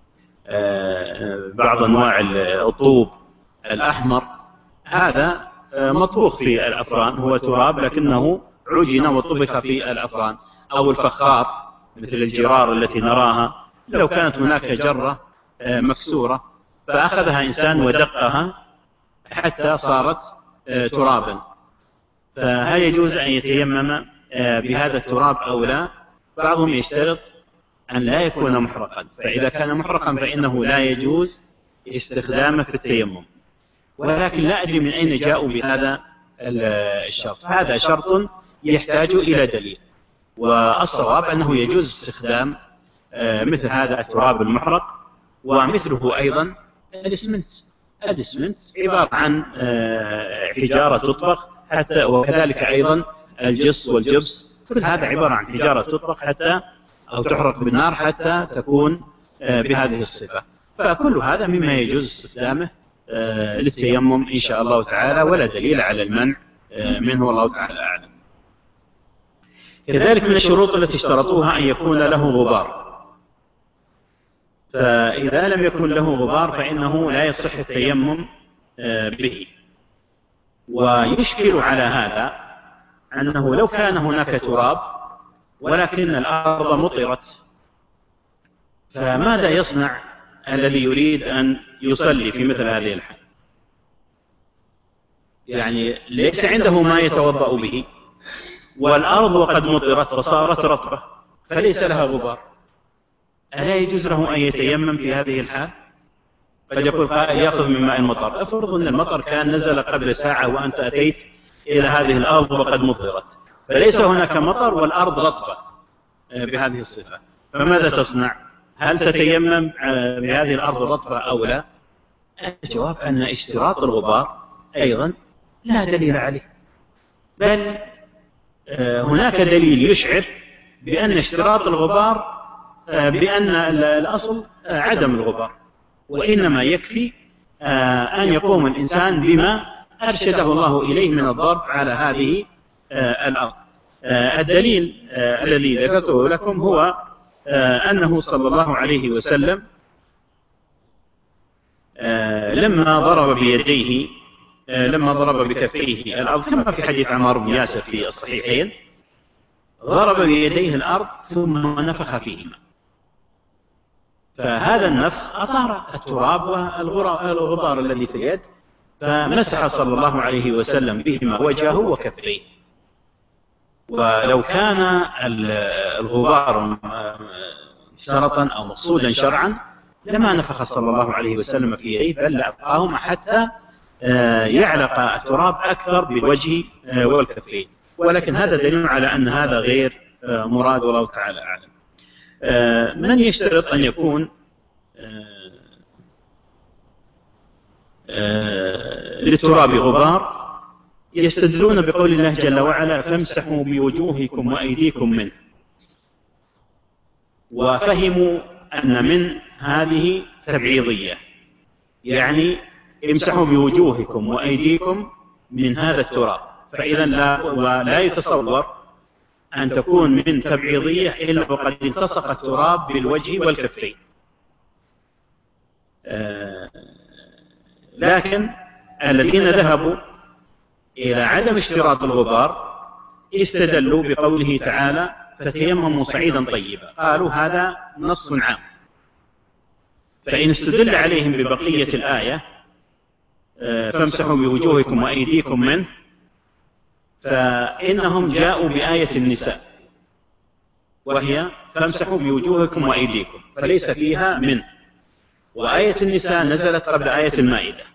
بعض أنواع الطوب الأحمر، هذا مطبوخ في الأفران، هو تراب لكنه عجن وطبخ في الأفران. أو الفخار مثل الجرار التي نراها، لو كانت هناك جرة مكسورة فأخذها إنسان ودقها حتى صارت ترابا، فهل يجوز أن يتيمم بهذا التراب أو لا؟ بعضهم يشترط أن لا يكون محرقا، فإذا كان محرقا فإنه لا يجوز استخدامه في التيمم. ولكن لا أدري من أين جاءوا بهذا الشرط، هذا شرط يحتاج إلى دليل. والصواب أنه يجوز استخدام مثل هذا التراب المحرق، ومثله أيضا الإسمنت عبارة عن حجارة تطبخ حتى، وكذلك أيضا الجص والجبس، كل هذا عبارة عن حجارة تطبخ حتى أو تحرق بالنار حتى تكون بهذه الصفة. فكل هذا مما يجوز استخدامه للتيمم إن شاء الله تعالى، ولا دليل على المنع منه، والله تعالى أعلم. كذلك من الشروط التي اشترطوها أن يكون له غبار، فإذا لم يكن له غبار فإنه لا يصح التيمم به. ويشكل على هذا أنه لو كان هناك تراب ولكن الأرض مطرت، فماذا يصنع الذي يريد أن يصلي في مثل هذه الحال؟ يعني ليس عنده ما يتوضأ به، والأرض وقد مطرت فصارت رطبة فليس لها غبار، ألا يجوز له أن يتيمم في هذه الحال؟ قد يقول يأخذ من ماء المطر. أفرض أن المطر كان نزل قبل ساعة وأنت أتيت إلى هذه الأرض وقد مطرت، فليس هناك مطر والأرض رطبة بهذه الصفة، فماذا تصنع؟ هل تتيمم بهذه الأرض الرطبة أو لا؟ الجواب أن اشتراط الغبار أيضا لا دليل عليه، بل هناك دليل يشعر بأن اشتراط الغبار بأن الأصل عدم الغبار، وإنما يكفي أن يقوم الإنسان بما أرشده الله إليه من الضرب على هذه الأرض. الدليل الذي ذكرته لكم هو أنه صلى الله عليه وسلم لما ضرب بيديه، لما ضرب بكفيه الأرض كما في حديث عمار بن ياسر في الصحيحين، ضرب بيديه الأرض ثم نفخ فيهما، فهذا النفخ أطار التراب والغبار الذي في اليد، فمسح صلى الله عليه وسلم بهما وجهه وكفيه. ولو كان الغبار شرطا أو مقصودا شرعا لما نفخ صلى الله عليه وسلم في يديه، بل أبقاهما حتى يعلق التراب أكثر بالوجه والكفين. ولكن هذا دليل على أن هذا غير مراد، والله تعالى أعلم. من يشترط أن يكون للتراب غبار؟ يستدلون بقول الله جل وعلا فامسحوا بوجوهكم وأيديكم منه، وفهموا أن من هذه تبعيضية، يعني امسحوا بوجوهكم وأيديكم من هذا التراب. فإذا لا يتصور أن تكون من تبعيضية إلا وقد التصق التراب بالوجه والكفين. لكن الذين ذهبوا إلى عدم اشتراط الغبار استدلوا بقوله تعالى فتيمموا صعيدا طيبا، قالوا هذا نص عام. فإن استدل عليهم ببقية الآية فامسحوا بوجوهكم وأيديكم منه، فإنهم جاءوا بآية النساء وهي فامسحوا بوجوهكم وأيديكم، فليس فيها منه. وآية النساء نزلت قبل آية المائدة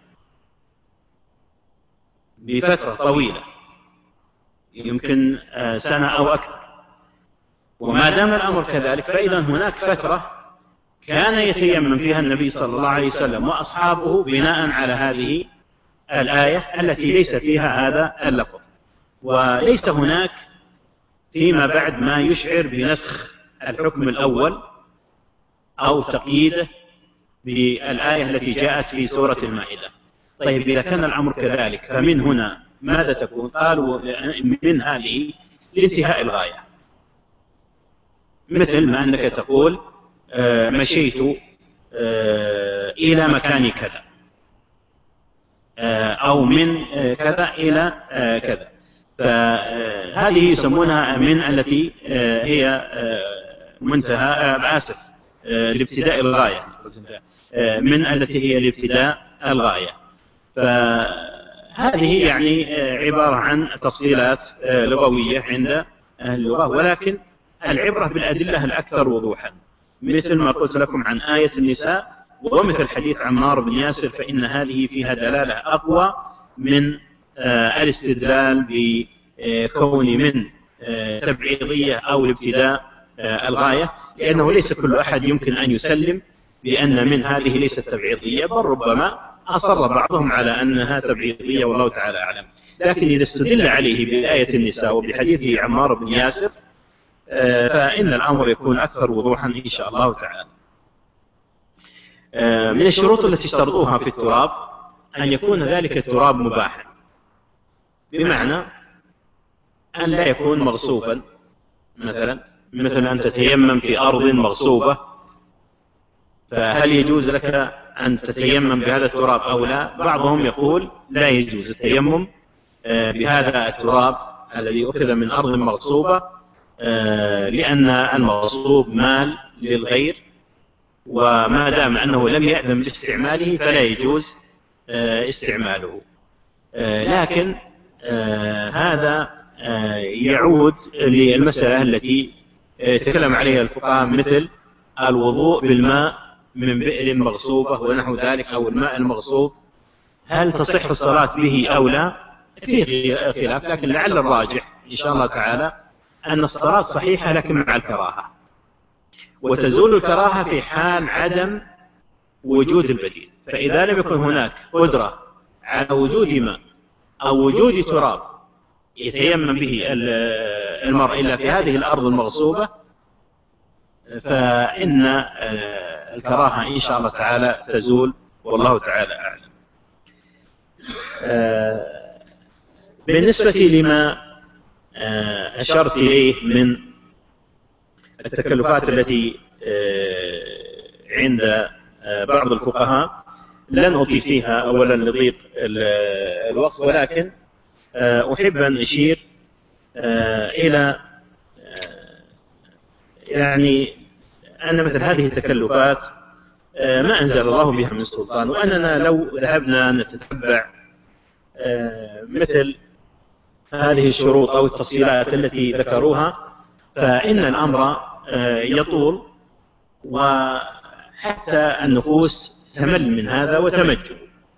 بفترة طويلة، يمكن سنة أو أكثر. وما دام الأمر كذلك فإذا هناك فترة كان يتيمم فيها النبي صلى الله عليه وسلم وأصحابه بناء على هذه الآية التي ليس فيها هذا اللفظ. وليس هناك فيما بعد ما يشعر بنسخ الحكم الأول أو تقييده بالآية التي جاءت في سورة المائدة. طيب إذا كان الأمر كذلك فمن هنا ماذا تكون؟ قالوا من هذه لانتهاء الغاية، مثل ما أنك تقول مشيت إلى مكان كذا، أو من كذا إلى كذا. فهذه يسمونها من التي هي منتهى لابتداء الغاية، من التي هي لابتداء الغاية. فهذه يعني عبارة عن تفصيلات لغوية عند اللغة، ولكن العبرة بالأدلة الأكثر وضوحا، مثل ما قلت لكم عن آية النساء ومثل حديث عمار بن ياسر، فإن هذه فيها دلالة أقوى من الاستدلال بكون من تبعيضية أو الابتداء الغاية، لأنه ليس كل أحد يمكن أن يسلم بأن من هذه ليست تبعيضية، بل ربما أصر بعضهم على أنها تبعيضية والله تعالى أعلم. لكن إذا استدل عليه بآية النساء وبحديث عمار بن ياسر فإن الأمر يكون أكثر وضوحا إن شاء الله تعالى. من الشروط التي اشترطوها في التراب أن يكون ذلك التراب مباحا، بمعنى أن لا يكون مغصوبا، مثل أن تتيمم في أرض مغصوبة، فهل يجوز لك أن تتيمم بهذا التراب أو لا؟ بعضهم يقول لا يجوز التيمم بهذا التراب الذي أخذ من أرض مغصوبة، لأن المغصوب مال للغير، وما دام أنه لم يأذن باستعماله فلا يجوز استعماله. لكن هذا يعود للمسألة التي تكلم عليها الفقهاء، مثل الوضوء بالماء من بئر مغصوبة ونحو ذلك، أو الماء المغصوب هل تصح الصلاة به أو لا؟ فيه خلاف، لكن لعل الراجح إن شاء الله تعالى أن الصلاة صحيحة لكن مع الكراهة، وتزول الكراهة في حال عدم وجود البديل. فإذا لم يكن هناك قدرة على وجود ماء أو وجود تراب يتيمم به المرء إلا في هذه الأرض المغصوبة، فإن الكراهة إن شاء الله تعالى تزول والله تعالى أعلم. بالنسبة لما أشرت إليه من التكلفات التي عند بعض الفقهاء لن أطيل فيها أولا لضيق الوقت، ولكن أحب أن أشير إلى يعني أن مثل هذه التكلفات ما أنزل الله بها من سلطان، وأننا لو ذهبنا نتتبع مثل هذه الشروط أو التفصيلات التي ذكروها فإن الأمر يطول، وحتى النفوس تمل من هذا وتمجد.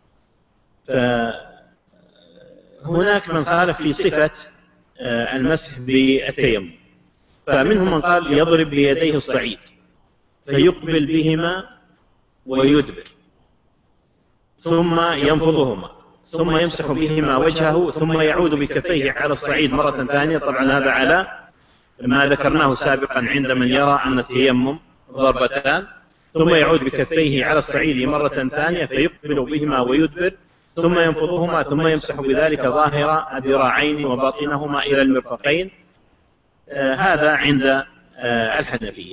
فهناك من قال في صفة المسح بالتيمم، فمنهم من قال يضرب بيديه الصعيد فيقبل بهما ويدبر ثم ينفضهما ثم يمسح بهما وجهه ثم يعود بكفيه على الصعيد مرة ثانية. طبعا هذا على ما ذكرناه سابقا عند من يرى أن التيمم ضربتان، ثم يعود بكفيه على الصعيد مرة ثانية فيقبل بهما ويدبر، ثم ينفضهما، ثم يمسح بذلك ظاهر الذراعين وباطنهما إلى المرفقين. هذا عند الحنفية.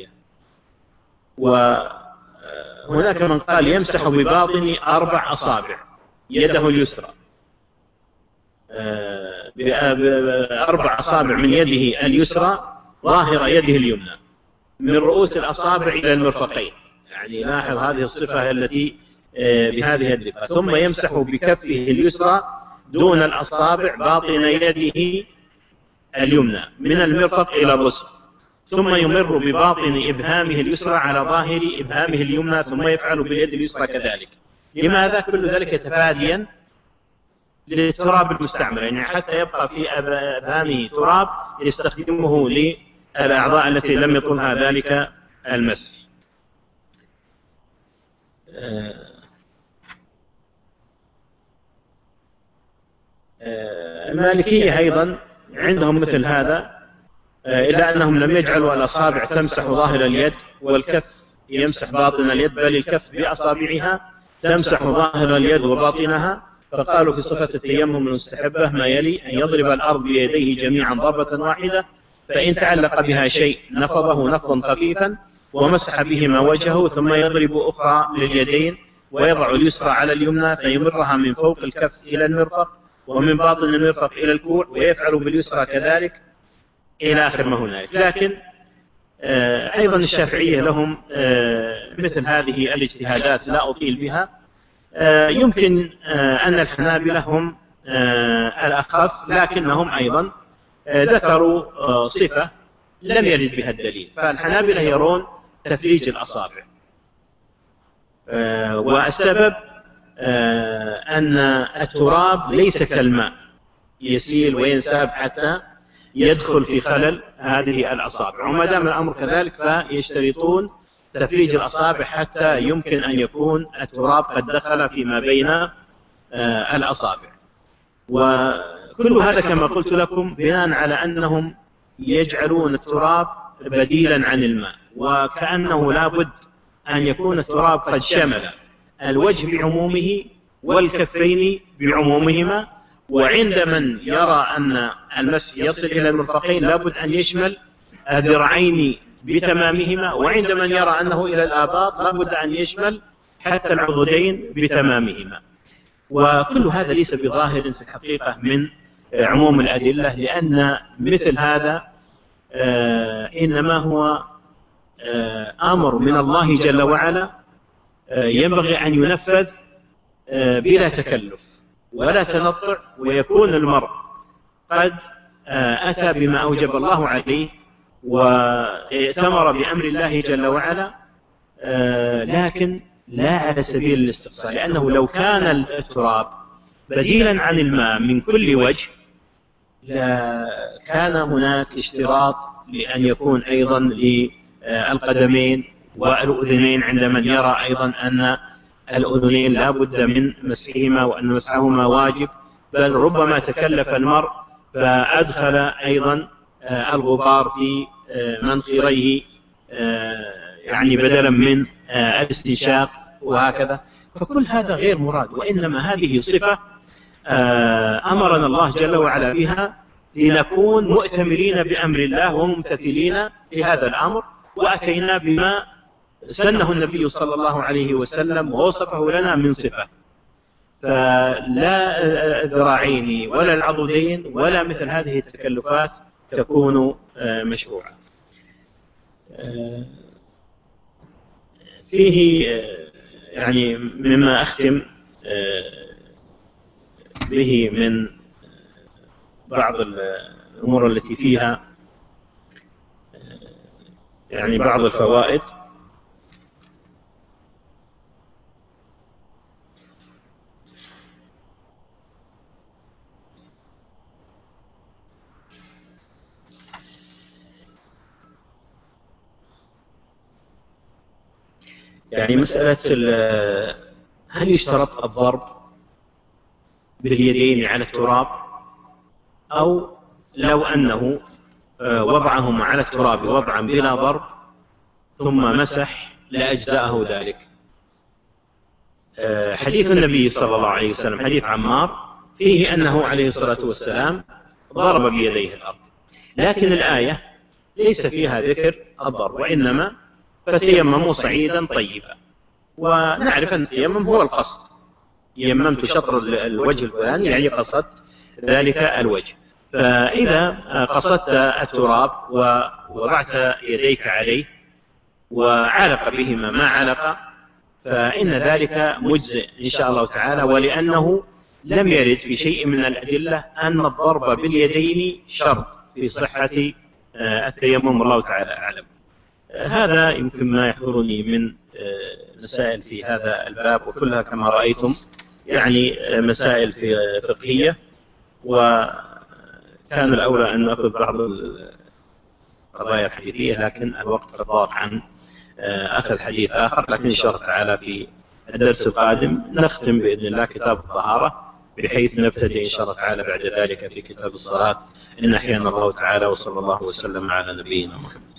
وهناك من قال يمسح بباطن 4 أصابع يده اليسرى، 4 أصابع من يده اليسرى ظاهر يده اليمنى من رؤوس الأصابع إلى المرفقين. يعني لاحظ هذه الصفة التي بهذه الدقة. ثم يمسح بكفه اليسرى دون الأصابع باطن يده اليمنى من المرفق إلى الرسغ، ثم يمر بباطن إبهامه اليسرى على ظاهر إبهامه اليمنى، ثم يفعل باليد اليسرى كذلك. لماذا؟ كل ذلك تفاديا للتراب المستعمل، يعني حتى يبقى في أبهامه تراب يستخدمه للأعضاء التي لم يطلها ذلك المسح. المالكية أيضا عندهم مثل هذا، إلا أنهم لم يجعلوا الأصابع تمسح ظاهر اليد والكف يمسح باطن اليد، بل الكف بأصابعها تمسح ظاهر اليد وباطنها. فقالوا في صفة التيمم المستحبة ما يلي: أن يضرب الأرض بيديه جميعا ضربة واحدة، فإن تعلق بها شيء نفضه نفضا خفيفا ومسح بهما وجهه، ثم يضرب أخرى لليدين ويضع اليسرى على اليمنى فيمرها من فوق الكف إلى المرفق ومن باطن المرفق إلى الكوع، ويفعل باليسرى كذلك إلى آخر ما هنالك. لكن أيضا الشافعية لهم مثل هذه الاجتهادات لا أطيل بها. يمكن أن الحنابلة هم الأخف، لكنهم أيضا ذكروا صفة لم يرد بها الدليل. فالحنابلة يرون تفريج الأصابع، والسبب أن التراب ليس كالماء يسيل وينساب حتى يدخل في خلل هذه الأصابع، وما دام الأمر كذلك فيشترطون تفريج الأصابع حتى يمكن أن يكون التراب قد دخل فيما بين الأصابع. وكل هذا كما قلت لكم بناء على أنهم يجعلون التراب بديلا عن الماء، وكأنه لابد أن يكون التراب قد شمل الوجه بعمومه والكفين بعمومهما، وعند من يرى أن المسح يصل إلى المرفقين لابد أن يشمل الذراعين بتمامهما، وعند من يرى أنه إلى الآباط لابد أن يشمل حتى العضدين بتمامهما. وكل هذا ليس بظاهر في الحقيقة من عموم الأدلة، لأن مثل هذا إنما هو أمر من الله جل وعلا ينبغي أن ينفذ بلا تكلف ولا تنطع، ويكون المرء قد أتى بما أوجب الله عليه وائتمر بأمر الله جل وعلا، لكن لا على سبيل الاستقصاء، لأنه لو كان التراب بديلا عن الماء من كل وجه لكان هناك اشتراط لأن يكون أيضا للقدمين والأذنين، عند من يرى أيضا أن الأذنين لا بد من مسحهما وأن مسحهما واجب، بل ربما تكلف المرء فأدخل أيضا الغبار في منخريه يعني بدلا من الاستنشاق وهكذا. فكل هذا غير مراد، وإنما هذه صفة أمرنا الله جل وعلا بها لنكون مؤتمرين بأمر الله وممتثلين لهذا الأمر، وأتينا بما سنه النبي صلى الله عليه وسلم ووصفه لنا من صفة. فلا الذراعين ولا العضدين ولا مثل هذه التكلفات تكون مشروعة. فيه يعني مما أختم به من بعض الأمور التي فيها يعني بعض الفوائد. يعني مسألة هل يشترط الضرب باليدين على التراب، أو لو أنه وضعهما على التراب وضعا بلا ضرب ثم مسح لأجزأه ذلك. حديث النبي صلى الله عليه وسلم حديث عمار فيه أنه عليه الصلاة والسلام ضرب بيديه الأرض، لكن الآية ليس فيها ذكر الضرب، وإنما فتيمموا صعيدا طيبا. ونعرف أن التيمم هو القصد، يممت شطر الوجه الفلاني يعني قصدت ذلك الوجه. فإذا قصدت التراب ووضعت يديك عليه وعلق بهما ما علق فإن ذلك مجزئ إن شاء الله تعالى، ولأنه لم يرد في شيء من الأدلة أن الضرب باليدين شرط في صحة التيمم، والله تعالى أعلم. هذا يمكن ما يحضرني من مسائل في هذا الباب، وكلها كما رأيتم يعني مسائل فقهية، وكان الأولى أن نأخذ بعض القضايا الحديثية، لكن الوقت قد ضاق عن أخذ حديث آخر. لكن إن شاء الله تعالى في الدرس القادم نختم بإذن الله كتاب الطهارة، بحيث نبتدئ إن شاء الله تعالى بعد ذلك في كتاب الصلاة إن أحيانا الله تعالى، وصلى الله وسلم على نبينا محمد.